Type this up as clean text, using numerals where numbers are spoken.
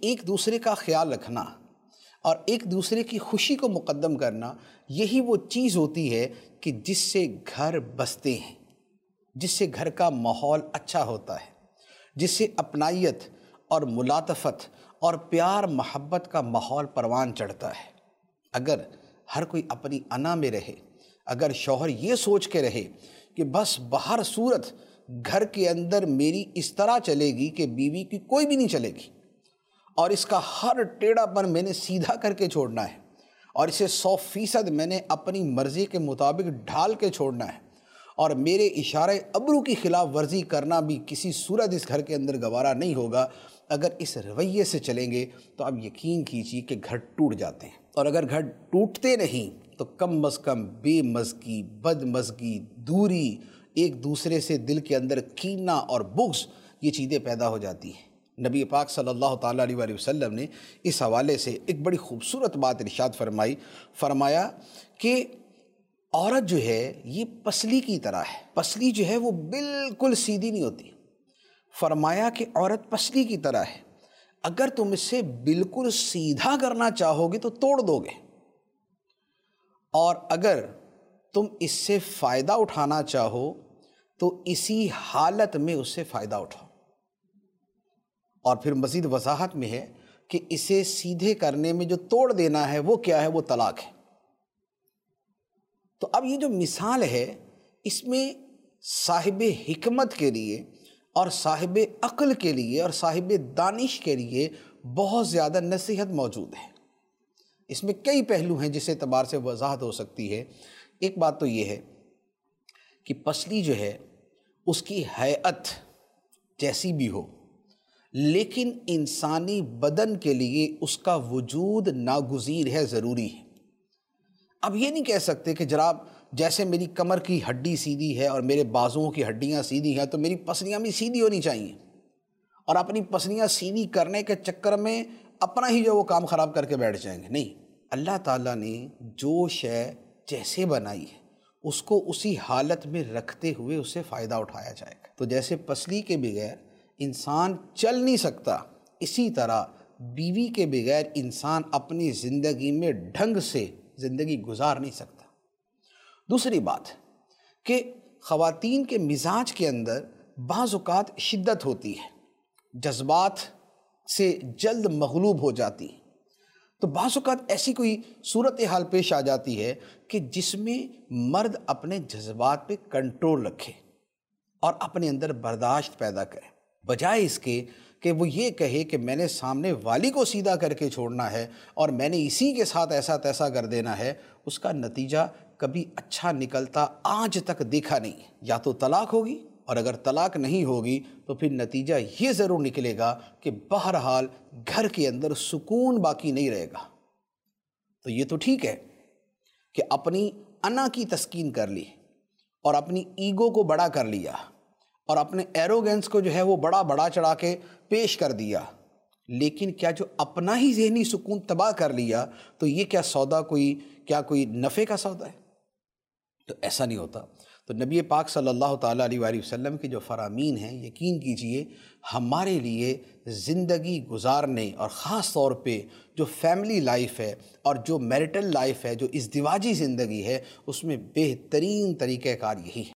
ایک دوسرے کا خیال رکھنا اور ایک دوسرے کی خوشی کو مقدم کرنا، یہی وہ چیز ہوتی ہے کہ جس سے گھر بستے ہیں، جس سے گھر کا ماحول اچھا ہوتا ہے، جس سے اپنائیت اور ملاطفت اور پیار محبت کا ماحول پروان چڑھتا ہے۔ اگر ہر کوئی اپنی انا میں رہے، اگر شوہر یہ سوچ کے رہے کہ بس بہر صورت گھر کے اندر میری اس طرح چلے گی کہ بیوی کی کوئی بھی نہیں چلے گی، اور اس کا ہر ٹیڑھا پن میں نے سیدھا کر کے چھوڑنا ہے، اور اسے 100% میں نے اپنی مرضی کے مطابق ڈھال کے چھوڑنا ہے، اور میرے اشارہ ابرو کی خلاف ورزی کرنا بھی کسی صورت اس گھر کے اندر گوارا نہیں ہوگا، اگر اس رویے سے چلیں گے تو آپ یقین کیجیے کہ گھر ٹوٹ جاتے ہیں۔ اور اگر گھر ٹوٹتے نہیں تو کم از کم بے مزگی، بد مزگی، دوری، ایک دوسرے سے دل کے اندر کینہ اور بغض، یہ چیزیں پیدا ہو جاتی ہیں۔ نبی پاک صلی اللہ تعالیٰ علیہ وآلہ وسلم نے اس حوالے سے ایک بڑی خوبصورت بات ارشاد فرمایا کہ عورت جو ہے یہ پسلی کی طرح ہے۔ پسلی جو ہے وہ بالکل سیدھی نہیں ہوتی۔ فرمایا کہ عورت پسلی کی طرح ہے، اگر تم اسے بالکل سیدھا کرنا چاہو گے تو توڑ دو گے، اور اگر تم اس سے فائدہ اٹھانا چاہو تو اسی حالت میں اس سے فائدہ اٹھاؤ۔ اور پھر مزید وضاحت میں ہے کہ اسے سیدھے کرنے میں جو توڑ دینا ہے وہ کیا ہے؟ وہ طلاق ہے۔ تو اب یہ جو مثال ہے اس میں صاحب حکمت کے لیے اور صاحب عقل کے لیے اور صاحب دانش کے لیے بہت زیادہ نصیحت موجود ہے۔ اس میں کئی پہلو ہیں جس اعتبار سے وضاحت ہو سکتی ہے۔ ایک بات تو یہ ہے کہ پسلی جو ہے اس کی ہیئت جیسی بھی ہو، لیکن انسانی بدن کے لیے اس کا وجود ناگزیر ہے، ضروری ہے۔ اب یہ نہیں کہہ سکتے کہ جناب جیسے میری کمر کی ہڈی سیدھی ہے اور میرے بازوؤں کی ہڈیاں سیدھی ہیں تو میری پسلیاں بھی سیدھی ہونی چاہیے، اور اپنی پسلیاں سیدھی کرنے کے چکر میں اپنا ہی جو وہ کام خراب کر کے بیٹھ جائیں گے۔ نہیں، اللہ تعالیٰ نے جو شے جیسے بنائی ہے اس کو اسی حالت میں رکھتے ہوئے اس سے فائدہ اٹھایا جائے گا۔ تو جیسے پسلی کے بغیر انسان چل نہیں سکتا، اسی طرح بیوی کے بغیر انسان اپنی زندگی میں ڈھنگ سے زندگی گزار نہیں سکتا۔ دوسری بات کہ خواتین کے مزاج کے اندر بعض اوقات شدت ہوتی ہے، جذبات سے جلد مغلوب ہو جاتی ہے، تو بعض اوقات ایسی کوئی صورتحال پیش آ جاتی ہے کہ جس میں مرد اپنے جذبات پہ کنٹرول رکھے اور اپنے اندر برداشت پیدا کرے، بجائے اس کے کہ وہ یہ کہے کہ میں نے سامنے والی کو سیدھا کر کے چھوڑنا ہے اور میں نے اسی کے ساتھ ایسا تیسا کر دینا ہے۔ اس کا نتیجہ کبھی اچھا نکلتا آج تک دیکھا نہیں۔ یا تو طلاق ہوگی، اور اگر طلاق نہیں ہوگی تو پھر نتیجہ یہ ضرور نکلے گا کہ بہرحال گھر کے اندر سکون باقی نہیں رہے گا۔ تو یہ تو ٹھیک ہے کہ اپنی انا کی تسکین کر لی اور اپنی ایگو کو بڑا کر لیا اور اپنے ایروگنس کو جو ہے وہ بڑا چڑھا کے پیش کر دیا، لیکن کیا جو اپنا ہی ذہنی سکون تباہ کر لیا تو یہ کیا سودا کوئی نفع کا سودا ہے؟ تو ایسا نہیں ہوتا۔ تو نبی پاک صلی اللہ تعالیٰ علیہ وآلہ وسلم کی جو فرامین ہیں، یقین کیجئے ہمارے لیے زندگی گزارنے اور خاص طور پہ جو فیملی لائف ہے اور جو میرٹل لائف ہے، جو ازدواجی زندگی ہے، اس میں بہترین طریقہ کار یہی ہے۔